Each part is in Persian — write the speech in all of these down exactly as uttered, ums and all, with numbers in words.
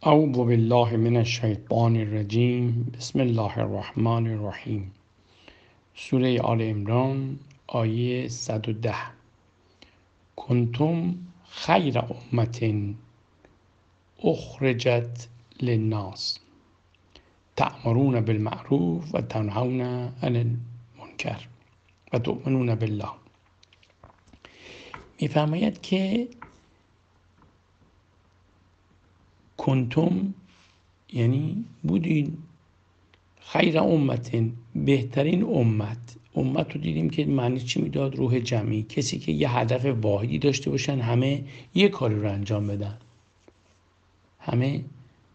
اعوذ بالله من الشیطان الرجیم. بسم الله الرحمن الرحیم. سوره آل عمران آیه صد و ده. کنتم خیر امة اخرجت للناس تأمرون بالمعروف و تنهون عن المنکر و تؤمنون بالله. میفرماید که کنتم یعنی بودین، خیر امت، بهترین امت. امت رو دیدیم که معنی چی میداد؟ روح جمعی، کسی که یه هدف واحدی داشته باشن، همه یه کاری رو انجام بدن، همه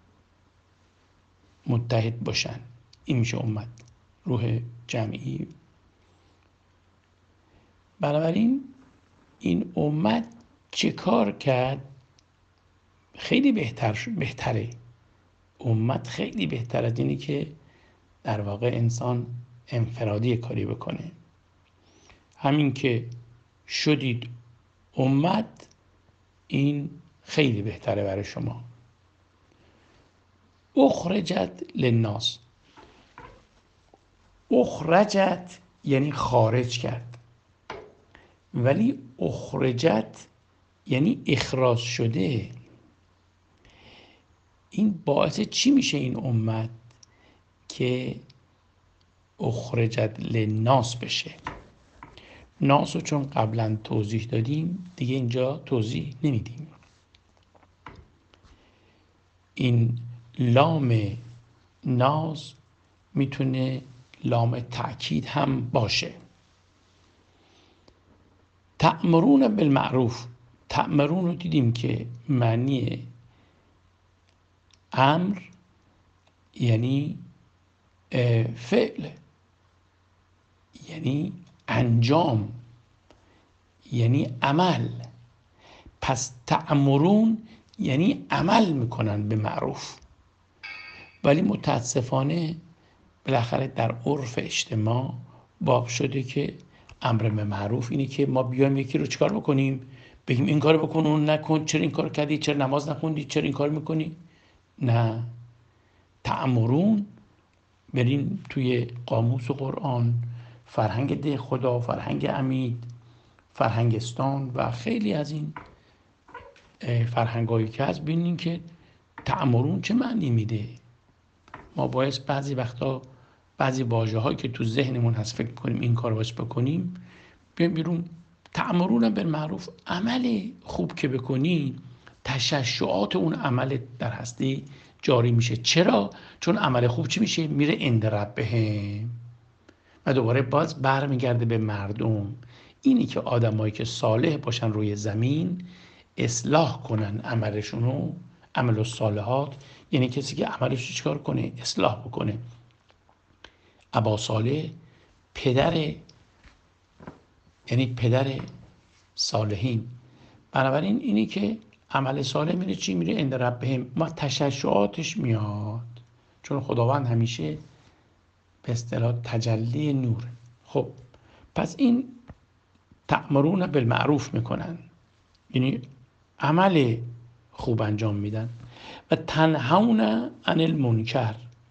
متحد باشن، این میشه امت، روح جمعی. بنابراین این امت چه کار کرد؟ خیلی بهتر بهتره امت خیلی بهتر از اینی که در واقع انسان انفرادی کاری بکنه. همین که شدید امت، این خیلی بهتره برای شما. اخرجت للناس، اخرجت یعنی خارج کرد، ولی اخرجت یعنی اخراج شده. این باعث چی میشه این امت که اخرجت للناس بشه؟ ناس رو چون قبلا توضیح دادیم دیگه اینجا توضیح نمیدیم. این لام ناس میتونه لام تأکید هم باشه. تأمرون بالمعروف، تأمرون رو دیدیم که معنی امر یعنی فعل، یعنی انجام، یعنی عمل. پس تأمرون یعنی عمل میکنن به معروف، ولی متاسفانه بالاخره در عرف اجتماع باب شده که امر به معروف اینه که ما بیایم یکی رو چیکار بکنیم؟ بگیم این کار بکن، اون نکن، چرا این کار کردی، چرا نماز نخوندی، چرا این کار میکنی؟ نه، تأمرون بریم توی قاموس و قرآن، فرهنگ ده خدا، فرهنگ امید، فرهنگستان و خیلی از این فرهنگایی که هست، ببینیم که تأمرون چه معنی میده. ما باید بعضی وقتا بعضی واژه هایی که تو ذهنمون هست فکر کنیم این کار باید بکنیم، بیایم بیرون. تأمرون بالمعروف، عمل خوب که بکنی تششعات اون عمل در هستی جاری میشه. چرا؟ چون عمل خوب چی میشه؟ میره عند ربهم و دوباره باز برمیگرده به مردم. اینی که آدمایی که صالح باشن روی زمین اصلاح کنن عملشونو، عمل الصالحات، یعنی کسی که عملش چیکار کنه؟ اصلاح بکنه. ابا صالح پدر، یعنی پدر صالحین. بنابراین اینی که عمل صالح میره چی؟ میره عند ربهم، ما تششعاتش میاد، چون خداوند همیشه به اصطلاح تجلی نور. خب پس این تأمرون بالمعروف میکنن، یعنی عمل خوب انجام میدن. و تنهون عن المنکر،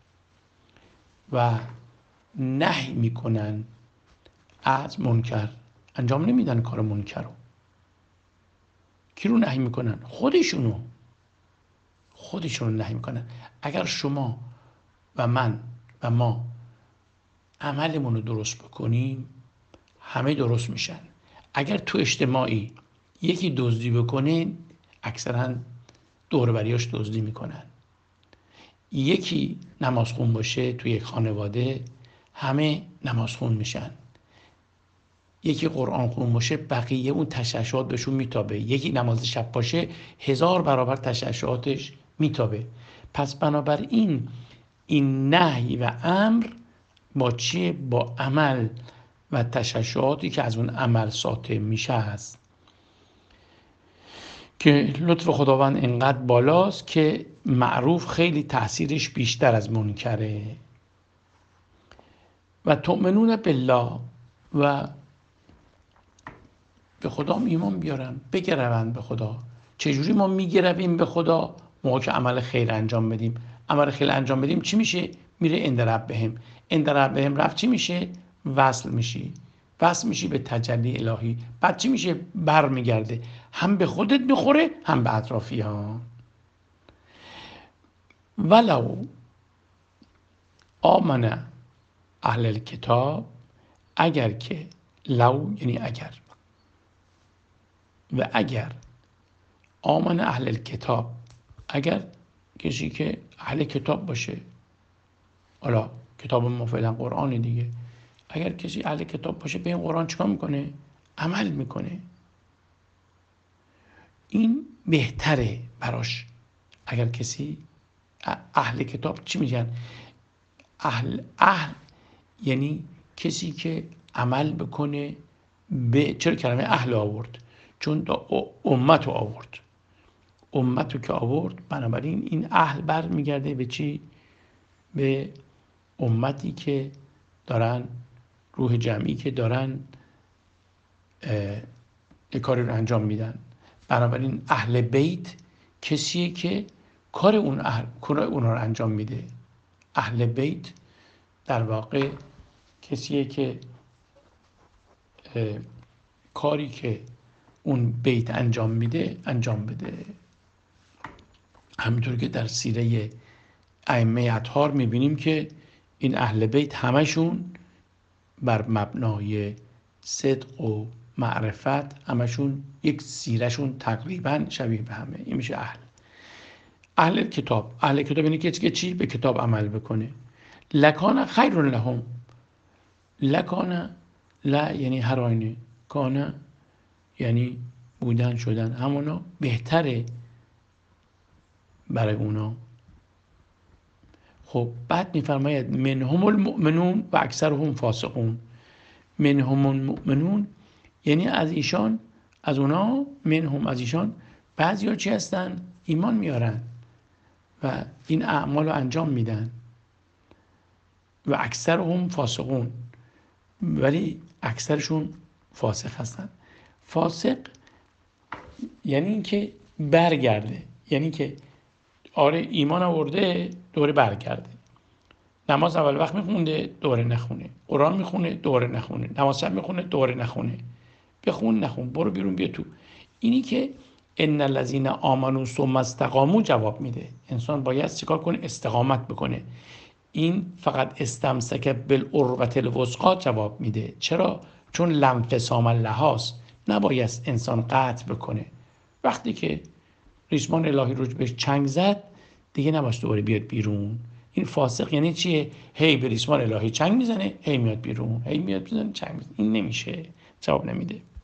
و نهی میکنن از منکر، انجام نمیدن کار منکر رو. کی رو نهی میکنن؟ خودشونو خودشونو نهی میکنن. اگر شما و من و ما عملمون رو درست بکنیم همه درست میشن. اگر تو اجتماعی یکی دزدی بکنه، اکثرا دور و بریاش دزدی میکنن. یکی نمازخون باشه تو یک خانواده، همه نمازخون میشن. یکی قرآن خون باشه، بقیه اون تشعشعات بهشون میتابه. یکی نماز شب باشه، هزار برابر تشعشعاتش میتابه. پس بنابراین این نهی و امر با چیه؟ با عمل و تشعشعاتی که از اون عمل ساطع میشه هست، که لطف خداوند اینقدر بالاست که معروف خیلی تأثیرش بیشتر از منکره. و تؤمنون بالله، و به خدا ایمان بیارن، بگروند به خدا. چجوری ما میگرویم به خدا؟ موقع که عمل خیر انجام بدیم عمل خیر انجام بدیم چی میشه؟ میره عند ربهم. عند ربهم رفت چی میشه؟ وصل میشی، وصل میشی به تجلی الهی. بعد چی میشه؟ بر میگرده، هم به خودت میخوره هم به اطرافیان. ولو آمن اهل الکتاب، اگر که، لو یعنی اگر، و اگر آمن اهل الکتاب، اگر کسی که اهل کتاب باشه، حالا کتاب ما فعلا قرآن دیگه، اگر کسی اهل کتاب باشه به این قرآن چیکار میکنه؟ عمل میکنه. این بهتره براش. اگر کسی اهل کتاب چی میگن؟ اهل اهل یعنی کسی که عمل بکنه به، چرا کلمه اهل آورد؟ چون امت رو آورد، امت رو که آورد، بنابراین این اهل بر میگرده به چی؟ به امتی که دارن، روح جمعی که دارن یک کاری رو انجام میدن. بنابراین اهل بیت کسیه که کار اون اهل کار اونها رو انجام میده. اهل بیت در واقع کسیه که کاری که اون بیت انجام میده انجام بده. همینطور که در سیره ائمه اطهار میبینیم که این اهل بیت همشون بر مبنای صدق و معرفت، همشون یک سیرشون تقریبا شبیه به همه. این میشه اهل. اهل کتاب، اهل کتاب یعنی کسی که چی؟ به کتاب عمل بکنه. لکان خیر لهم، لکان لا یعنی هر آینه، کانه یعنی بودن شدن، همونا بهتره برای اونا. خب بعد میفرماید منهم المؤمنون و اکثرهم فاسقون. منهم المؤمنون یعنی از ایشان، از اونا، منهم از ایشان بعضی ها چی هستن؟ ایمان میارن و این اعمال رو انجام میدن. و اکثرهم فاسقون، ولی اکثرشون فاسق هستن. فاسق یعنی اینکه برگرده، یعنی که آره ایمان آورده دوره برگرده، نماز اول وقت میخونده دوره نخونه، قرآن میخونه دوره نخونه، نماز شب میخونه دوره نخونه، بخون نخون، برو بیرون بیا تو. اینی که ان الذین آمنوا ثم استقاموا جواب میده. انسان باید چیکار کنه؟ استقامت بکنه. این فقط استمسک بالعروة الوثقی جواب میده. چرا؟ چون لانفصام لهاست، نباید انسان قطع بکنه. وقتی که ریسمان الهی رو بهش چنگ زد دیگه نباید دوباره بیاد بیرون. این فاسق یعنی چیه؟ هی به ریسمان الهی چنگ میزنه، هی میاد بیرون، هی میاد بیرون چنگ میزنه. این نمیشه، جواب نمیده.